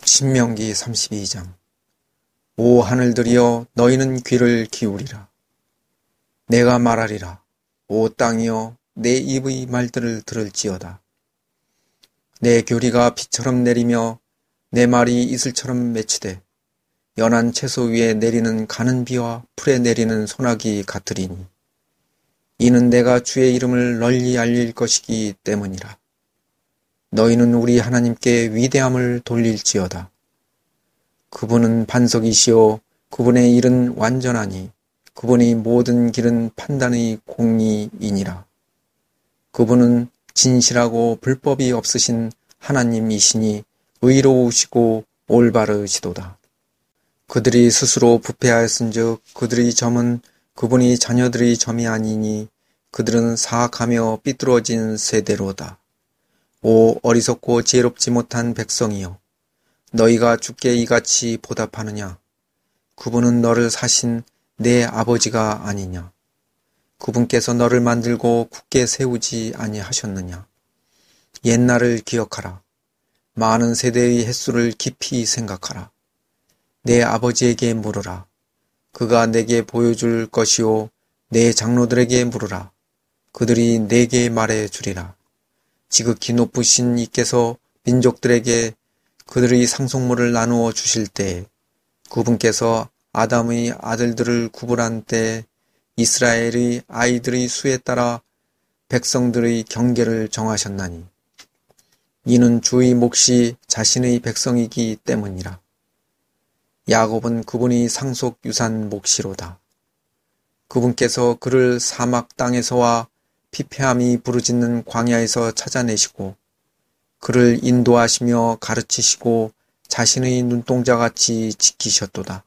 신명기 32장. 오 하늘들이여, 너희는 귀를 기울이라. 내가 말하리라. 오 땅이여, 내 입의 말들을 들을지어다. 내 교리가 비처럼 내리며 내 말이 이슬처럼 맺히되 연한 채소 위에 내리는 가는 비와 풀에 내리는 소나기 같으리니 이는 내가 주의 이름을 널리 알릴 것이기 때문이라. 너희는 우리 하나님께 위대함을 돌릴지어다. 그분은 반석이시요 그분의 일은 완전하니 그분의 모든 길은 판단의 공의이니라. 그분은 진실하고 불법이 없으신 하나님이시니 의로우시고 올바르시도다. 그들이 스스로 부패하였은즉 그들의 점은 그분의 자녀들의 점이 아니니 그들은 사악하며 삐뚤어진 세대로다. 오 어리석고 지혜롭지 못한 백성이여, 너희가 주께 이같이 보답하느냐? 그분은 너를 사신 내 아버지가 아니냐? 그분께서 너를 만들고 굳게 세우지 아니하셨느냐? 옛날을 기억하라. 많은 세대의 횟수를 깊이 생각하라. 내 아버지에게 물으라. 그가 내게 보여줄 것이요 내 장로들에게 물으라. 그들이 내게 말해 주리라. 지극히 높으신 이께서 민족들에게 그들의 상속물을 나누어 주실 때에 그분께서 아담의 아들들을 구분한 때에 이스라엘의 아이들의 수에 따라 백성들의 경계를 정하셨나니 이는 주의 몫이 자신의 백성이기 때문이라. 야곱은 그분이 상속 유산 몫이로다. 그분께서 그를 사막 땅에서와 피폐함이 부르짖는 광야에서 찾아내시고 그를 인도하시며 가르치시고 자신의 눈동자같이 지키셨도다.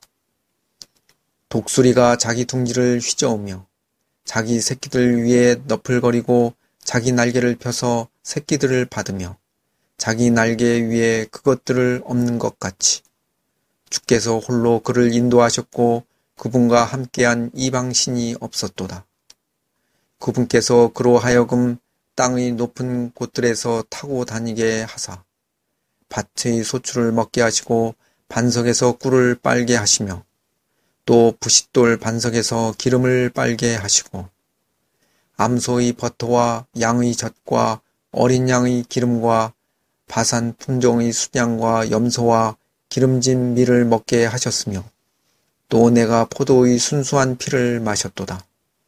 독수리가 자기 둥지를 휘저으며 자기 새끼들 위에 너풀거리고 자기 날개를 펴서 새끼들을 받으며 자기 날개 위에 그것들을 엎는 것 같이 주께서 홀로 그를 인도하셨고 그분과 함께한 이방신이 없었도다. 그분께서 그로 하여금 땅의 높은 곳들에서 타고 다니게 하사 밭의 소출을 먹게 하시고 반석에서 꿀을 빨게 하시며 또 부싯돌 반석에서 기름을 빨게 하시고 암소의 버터와 양의 젖과 어린 양의 기름과 바산 품종의 순양과 염소와 기름진 밀을 먹게 하셨으며 또 내가 포도의 순수한 피를 마셨도다.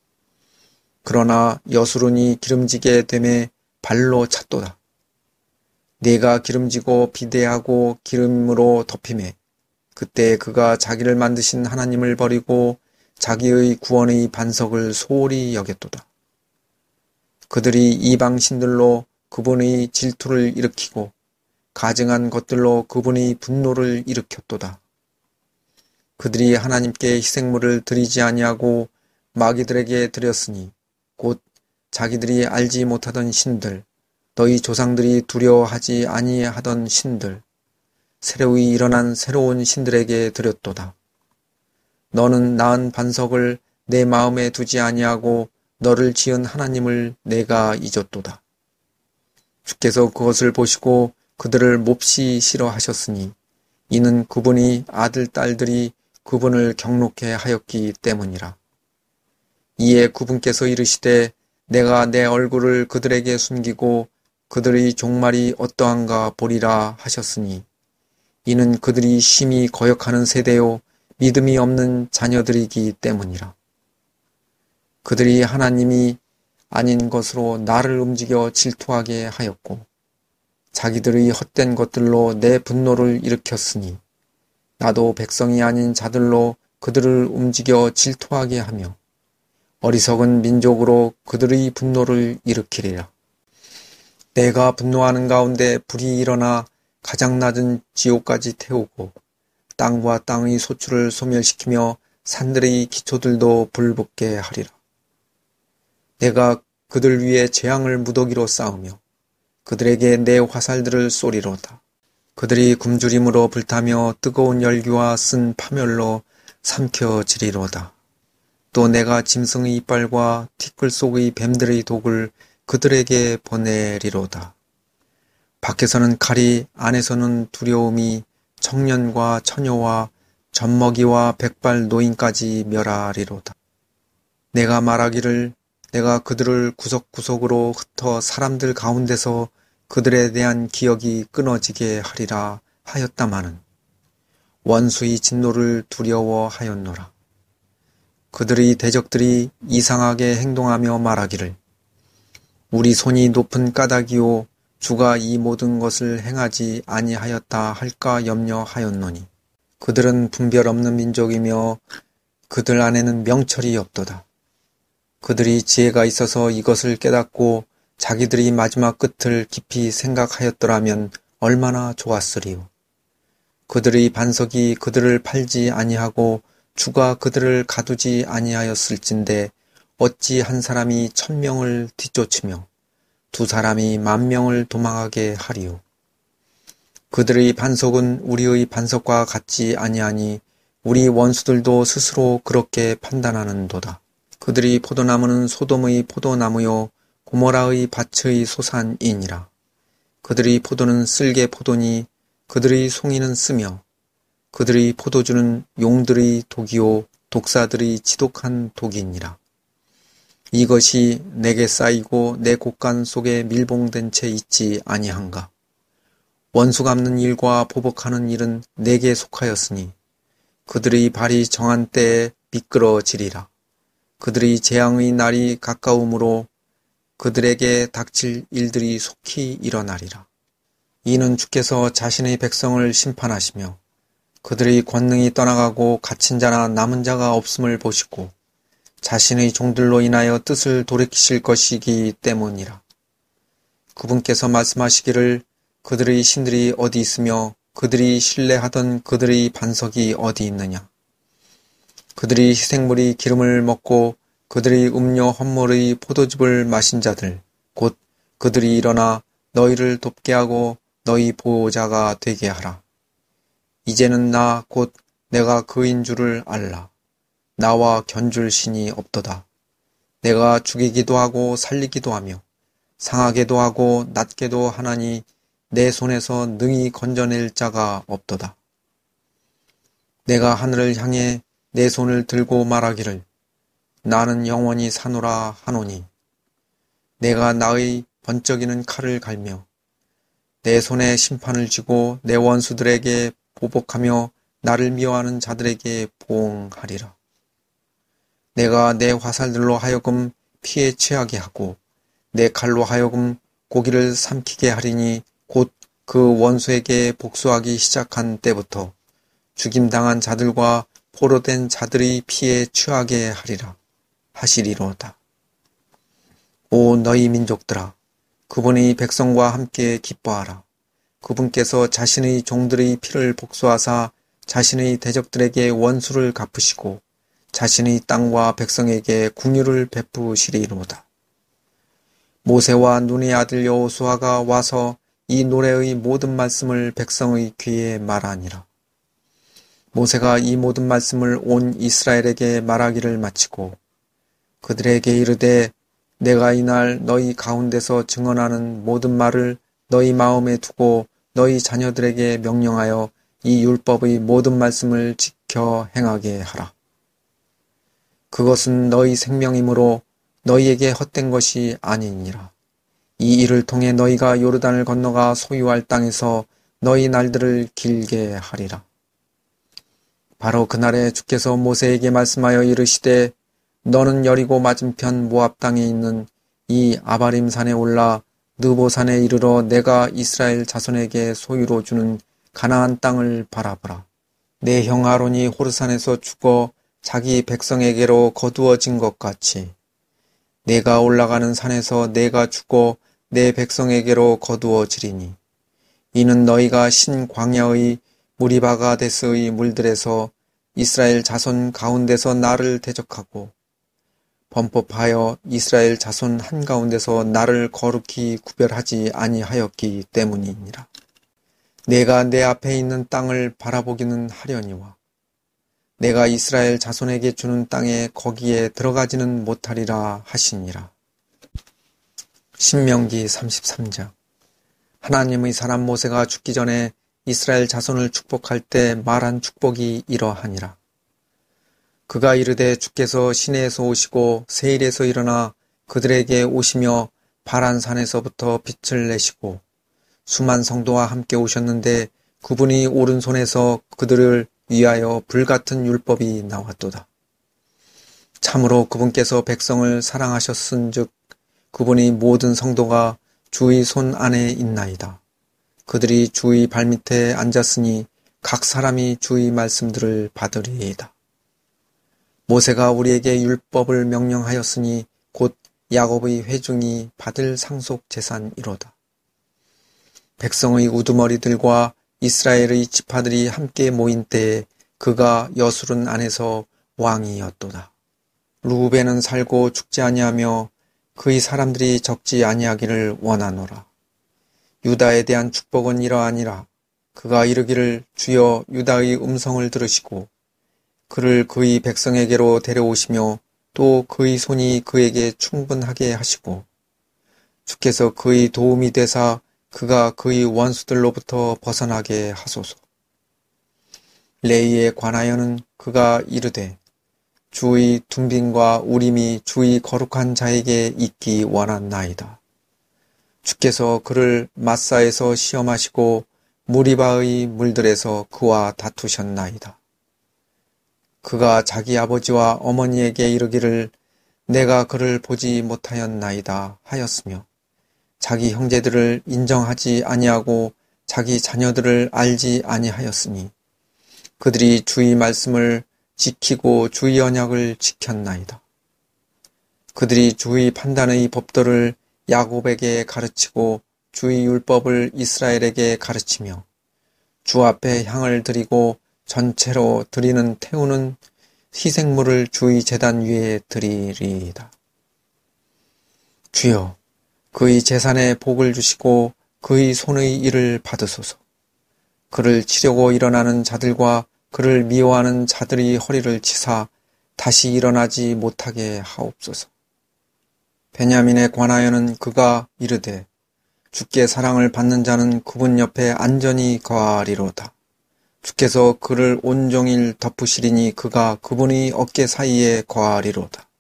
그러나 여수론이 기름지게 됨에 발로 찼도다. 내가 기름지고 비대하고 기름으로 덮임에 그때 그가 자기를 만드신 하나님을 버리고 자기의 구원의 반석을 소홀히 여겼도다. 그들이 이방신들로 그분의 질투를 일으키고 가증한 것들로 그분의 분노를 일으켰도다. 그들이 하나님께 희생물을 드리지 아니하고 마귀들에게 드렸으니 곧 자기들이 알지 못하던 신들, 너희 조상들이 두려워하지 아니하던 신들, 새로이 일어난 새로운 신들에게 드렸도다. 너는 낳은 반석을 내 마음에 두지 아니하고 너를 지은 하나님을 내가 잊었도다. 주께서 그것을 보시고 그들을 몹시 싫어하셨으니 이는 그분이 아들, 딸들이 그분을 경록해 하였기 때문이라. 이에 그분께서 이르시되 내가 내 얼굴을 그들에게 숨기고 그들의 종말이 어떠한가 보리라 하셨으니 이는 그들이 심히 거역하는 세대요 믿음이 없는 자녀들이기 때문이라. 그들이 하나님이 아닌 것으로 나를 움직여 질투하게 하였고 자기들의 헛된 것들로 내 분노를 일으켰으니 나도 백성이 아닌 자들로 그들을 움직여 질투하게 하며 어리석은 민족으로 그들의 분노를 일으키리라. 내가 분노하는 가운데 불이 일어나 가장 낮은 지옥까지 태우고 땅과 땅의 소출을 소멸시키며 산들의 기초들도 불붙게 하리라. 내가 그들 위에 재앙을 무더기로 쌓으며 그들에게 내 화살들을 쏘리로다. 그들이 굶주림으로 불타며 뜨거운 열기와 쓴 파멸로 삼켜지리로다. 또 내가 짐승의 이빨과 티끌 속의 뱀들의 독을 그들에게 보내리로다. 밖에서는 칼이 안에서는 두려움이 청년과 처녀와 젖먹이와 백발 노인까지 멸하리로다. 내가 말하기를 내가 그들을 구석구석으로 흩어 사람들 가운데서 그들에 대한 기억이 끊어지게 하리라 하였다마는 원수의 진노를 두려워하였노라. 그들의 대적들이 이상하게 행동하며 말하기를 우리 손이 높은 까닭이요 주가 이 모든 것을 행하지 아니하였다 할까 염려하였노니 그들은 분별 없는 민족이며 그들 안에는 명철이 없도다. 그들이 지혜가 있어서 이것을 깨닫고 자기들이 마지막 끝을 깊이 생각하였더라면 얼마나 좋았으리요. 그들의 반석이 그들을 팔지 아니하고 주가 그들을 가두지 아니하였을진데 어찌 한 사람이 1000명을 뒤쫓으며 두 사람이 10,000명을 도망하게 하리요. 그들의 반석은 우리의 반석과 같지 아니하니 우리 원수들도 스스로 그렇게 판단하는도다. 그들의 포도나무는 소돔의 포도나무요 고모라의 밭의 소산이니라. 그들의 포도는 쓸개 포도니 그들의 송이는 쓰며 그들의 포도주는 용들의 독이요 독사들의 지독한 독이니라. 이것이 내게 쌓이고 내 곳간 속에 밀봉된 채 있지 아니한가. 원수 갚는 일과 보복하는 일은 내게 속하였으니 그들의 발이 정한 때에 미끄러지리라. 그들의 재앙의 날이 가까우므로 그들에게 닥칠 일들이 속히 일어나리라. 이는 주께서 자신의 백성을 심판하시며 그들의 권능이 떠나가고 갇힌 자나 남은 자가 없음을 보시고 자신의 종들로 인하여 뜻을 돌이키실 것이기 때문이라. 그분께서 말씀하시기를 그들의 신들이 어디 있으며 그들이 신뢰하던 그들의 반석이 어디 있느냐. 그들의 희생물이 기름을 먹고 그들의 음료 헌물의 포도즙을 마신 자들 곧 그들이 일어나 너희를 돕게 하고 너희 보호자가 되게 하라. 이제는 나 곧 내가 그인 줄을 알라. 나와 견줄 신이 없도다. 내가 죽이기도 하고 살리기도 하며 상하게도 하고 낮게도 하나니 내 손에서 능히 건져낼 자가 없도다. 내가 하늘을 향해 내 손을 들고 말하기를 나는 영원히 사노라 하노니 내가 나의 번쩍이는 칼을 갈며 내 손에 심판을 쥐고 내 원수들에게 보복하며 나를 미워하는 자들에게 보응하리라. 내가 내 화살들로 하여금 피에 취하게 하고 내 칼로 하여금 고기를 삼키게 하리니 곧 그 원수에게 복수하기 시작한 때부터 죽임당한 자들과 포로된 자들의 피에 취하게 하리라 하시리로다. 오 너희 민족들아 그분의 백성과 함께 기뻐하라. 그분께서 자신의 종들의 피를 복수하사 자신의 대적들에게 원수를 갚으시고 자신의 땅과 백성에게 긍휼을 베푸시리로다. 모세와 눈의 아들 여호수아가 와서 이 노래의 모든 말씀을 백성의 귀에 말하니라. 모세가 이 모든 말씀을 온 이스라엘에게 말하기를 마치고 그들에게 이르되 내가 이날 너희 가운데서 증언하는 모든 말을 너희 마음에 두고 너희 자녀들에게 명령하여 이 율법의 모든 말씀을 지켜 행하게 하라. 그것은 너희 생명이므로 너희에게 헛된 것이 아니니라. 이 일을 통해 너희가 요르단을 건너가 소유할 땅에서 너희 날들을 길게 하리라. 바로 그날에 주께서 모세에게 말씀하여 이르시되 너는 여리고 맞은편 모압 땅에 있는 이 아바림 산에 올라 느보산에 이르러 내가 이스라엘 자손에게 소유로 주는 가나안 땅을 바라보라. 내 형 아론이 호르산에서 죽어 자기 백성에게로 거두어진 것 같이 내가 올라가는 산에서 내가 죽어 내 백성에게로 거두어지리니 이는 너희가 신 광야의 무리바가데스의 물들에서 이스라엘 자손 가운데서 나를 대적하고 범법하여 이스라엘 자손 한가운데서 나를 거룩히 구별하지 아니하였기 때문이니라. 내가 내 앞에 있는 땅을 바라보기는 하려니와 내가 이스라엘 자손에게 주는 땅에 거기에 들어가지는 못하리라 하시니라. 신명기 33장. 하나님의 사람 모세가 죽기 전에 이스라엘 자손을 축복할 때 말한 축복이 이러하니라. 그가 이르되 주께서 시내에서 오시고 세일에서 일어나 그들에게 오시며 바란산에서부터 빛을 내시고 수만 성도와 함께 오셨는데 그분이 오른손에서 그들을 위하여 불같은 율법이 나왔도다. 참으로 그분께서 백성을 사랑하셨은즉 그분이 모든 성도가 주의 손 안에 있나이다. 그들이 주의 발밑에 앉았으니 각 사람이 주의 말씀들을 받으리이다. 모세가 우리에게 율법을 명령하였으니 곧 야곱의 회중이 받을 상속 재산이로다. 백성의 우두머리들과 이스라엘의 지파들이 함께 모인 때에 그가 여수른 안에서 왕이었도다. 루벤은 살고 죽지 아니하며 그의 사람들이 적지 아니하기를 원하노라. 유다에 대한 축복은 이러하니라. 그가 이르기를 주여 유다의 음성을 들으시고 그를 그의 백성에게로 데려오시며 또 그의 손이 그에게 충분하게 하시고 주께서 그의 도움이 되사 그가 그의 원수들로부터 벗어나게 하소서. 레위에 관하여는 그가 이르되 주의 둠빔과 우림이 주의 거룩한 자에게 있기 원하나이다. 주께서 그를 마사에서 시험하시고 무리바의 물들에서 그와 다투셨나이다. 그가 자기 아버지와 어머니에게 이르기를 내가 그를 보지 못하였나이다 하였으며 자기 형제들을 인정하지 아니하고 자기 자녀들을 알지 아니하였으니 그들이 주의 말씀을 지키고 주의 언약을 지켰나이다. 그들이 주의 판단의 법도를 야곱에게 가르치고 주의 율법을 이스라엘에게 가르치며 주 앞에 향을 드리고 전체로 드리는 태우는 희생물을 주의 제단 위에 드리리이다. 주여 그의 재산에 복을 주시고 그의 손의 일을 받으소서. 그를 치려고 일어나는 자들과 그를 미워하는 자들의 허리를 치사 다시 일어나지 못하게 하옵소서. 베냐민에 관하여는 그가 이르되 주께 사랑을 받는 자는 그분 옆에 안전히 거하리로다. 주께서 그를 온종일 덮으시리니 그가 그분의 어깨 사이에 거하리로다.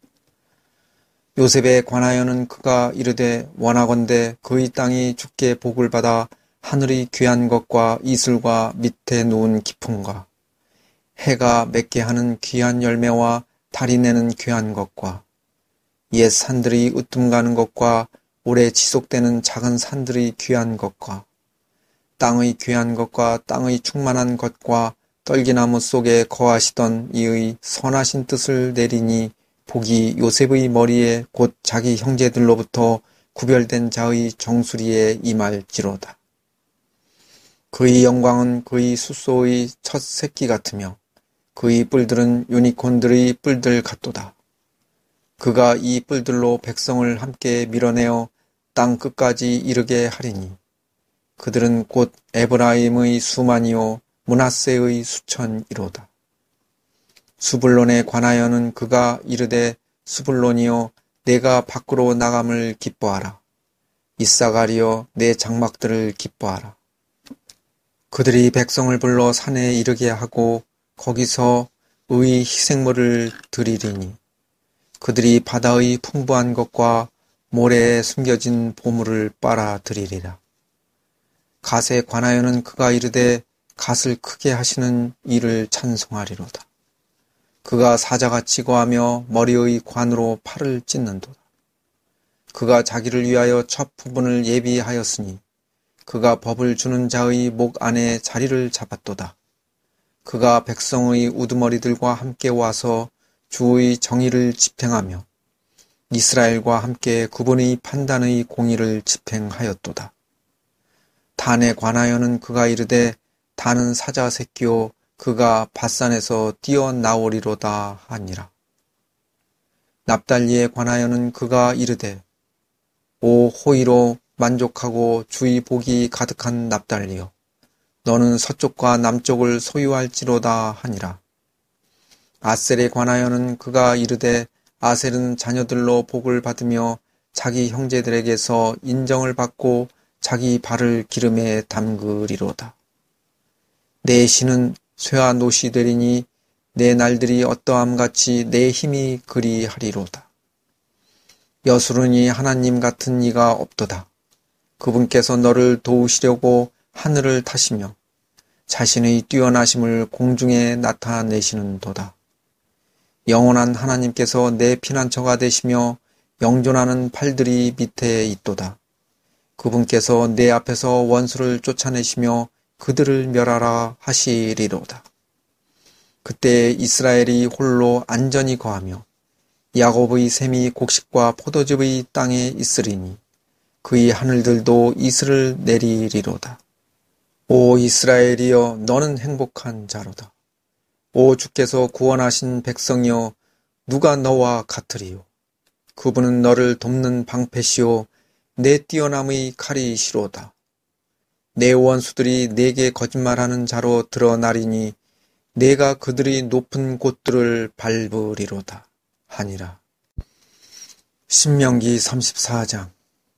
요셉에 관하여는 그가 이르되 원하건대 그의 땅이 주께 복을 받아 하늘의 귀한 것과 이슬과 밑에 놓은 기품과 해가 맺게 하는 귀한 열매와 달이 내는 귀한 것과 옛 산들이 으뜸가는 것과 오래 지속되는 작은 산들의 귀한 것과 땅의 귀한 것과 땅의 충만한 것과 떨기나무 속에 거하시던 이의 선하신 뜻을 내리니 복이 요셉의 머리에 곧 자기 형제들로부터 구별된 자의 정수리에 임할지로다. 그의 영광은 그의 숫소의 첫 새끼 같으며 그의 뿔들은 유니콘들의 뿔들 같도다. 그가 이 뿔들로 백성을 함께 밀어내어 땅 끝까지 이르게 하리니 그들은 곧 에브라임의 수만이요 므낫세의 수천이로다. 수불론에 관하여는 그가 이르되 수불론이여 내가 밖으로 나감을 기뻐하라. 이사가리여 내 장막들을 기뻐하라. 그들이 백성을 불러 산에 이르게 하고 거기서 의 희생물을 드리리니 그들이 바다의 풍부한 것과 모래에 숨겨진 보물을 빨아들이리라. 갓에 관하여는 그가 이르되 갓을 크게 하시는 이를 찬송하리로다. 그가 사자같이 거하며 머리의 관으로 팔을 찢는도다. 그가 자기를 위하여 첫 부분을 예비하였으니 그가 법을 주는 자의 목 안에 자리를 잡았도다. 그가 백성의 우두머리들과 함께 와서 주의 정의를 집행하며 이스라엘과 함께 그분의 판단의 공의를 집행하였도다. 단에 관하여는 그가 이르되 단은 사자 새끼요 그가 밧산에서 뛰어나오리로다 하니라. 납달리에 관하여는 그가 이르되 오 호의로 만족하고 주의 복이 가득한 납달리여 너는 서쪽과 남쪽을 소유할지로다 하니라. 아셀에 관하여는 그가 이르되 아셀은 자녀들로 복을 받으며 자기 형제들에게서 인정을 받고 자기 발을 기름에 담그리로다. 내 신은 쇠와 노시 되리니 내 날들이 어떠함같이 내 힘이 그리하리로다. 여수르니 하나님 같은 이가 없도다. 그분께서 너를 도우시려고 하늘을 타시며 자신의 뛰어나심을 공중에 나타내시는도다. 영원한 하나님께서 내 피난처가 되시며 영존하는 팔들이 밑에 있도다. 그분께서 내 앞에서 원수를 쫓아내시며 그들을 멸하라 하시리로다. 그때 이스라엘이 홀로 안전히 거하며 야곱의 샘이 곡식과 포도즙의 땅에 있으리니 그의 하늘들도 이슬을 내리리로다. 오 이스라엘이여 너는 행복한 자로다. 오 주께서 구원하신 백성이여 누가 너와 같으리요. 그분은 너를 돕는 방패시오 내 뛰어남의 칼이시로다. 내 원수들이 내게 거짓말하는 자로 드러나리니 내가 그들이 높은 곳들을 밟으리로다 하니라. 신명기 34장.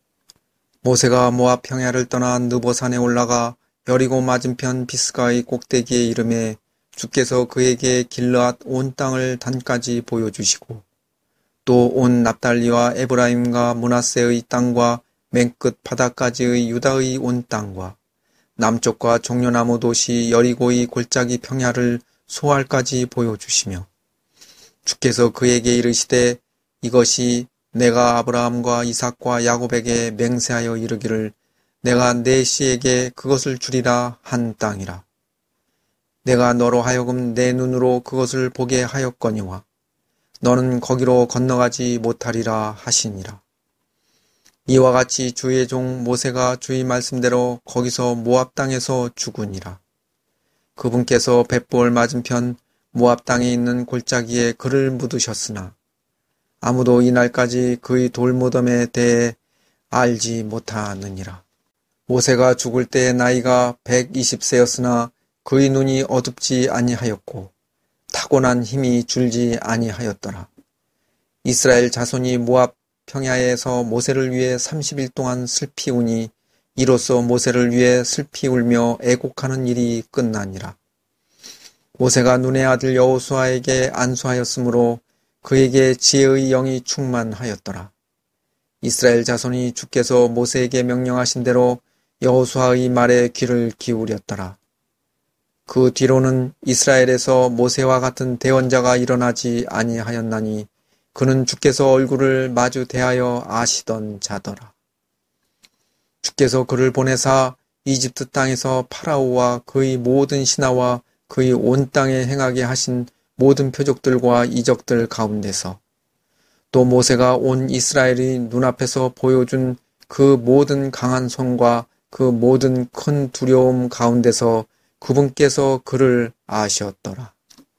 모세가 모압 평야를 떠나 느보산에 올라가 여리고 맞은편 비스가의 꼭대기에 이르매 주께서 그에게 길르앗 온 땅을 단까지 보여주시고 또 온 납달리와 에브라임과 므낫세의 땅과 맨 끝 바다까지의 유다의 온 땅과 남쪽과 종려나무 도시 여리고의 골짜기 평야를 소알까지 보여주시며 주께서 그에게 이르시되 이것이 내가 아브라함과 이삭과 야곱에게 맹세하여 이르기를 내가 내 씨에게 그것을 주리라 한 땅이라. 내가 너로 하여금 내 눈으로 그것을 보게 하였거니와 너는 거기로 건너가지 못하리라 하시니라. 이와 같이 주의 종 모세가 주의 말씀대로 거기서 모압 땅에서 죽으니라. 그분께서 벳볼 맞은편 모압 땅에 있는 골짜기에 그를 묻으셨으나 아무도 이날까지 그의 돌무덤에 대해 알지 못하느니라. 모세가 죽을 때의 나이가 120세였으나 그의 눈이 어둡지 아니하였고 타고난 힘이 줄지 아니하였더라. 이스라엘 자손이 모압 평야에서 모세를 위해 30일 동안 슬피 우니 이로써 모세를 위해 슬피 울며 애곡하는 일이 끝나니라. 모세가 눈의 아들 여호수아에게 안수하였으므로 그에게 지혜의 영이 충만하였더라. 이스라엘 자손이 주께서 모세에게 명령하신 대로 여호수아의 말에 귀를 기울였더라. 그 뒤로는 이스라엘에서 모세와 같은 대언자가 일어나지 아니하였나니 그는 주께서 얼굴을 마주 대하여 아시던 자더라. 주께서 그를 보내사 이집트 땅에서 파라오와 그의 모든 신하와 그의 온 땅에 행하게 하신 모든 표적들과 이적들 가운데서 또 모세가 온 이스라엘이 눈앞에서 보여준 그 모든 강한 손과 그 모든 큰 두려움 가운데서 그분께서 그를 아셨더라.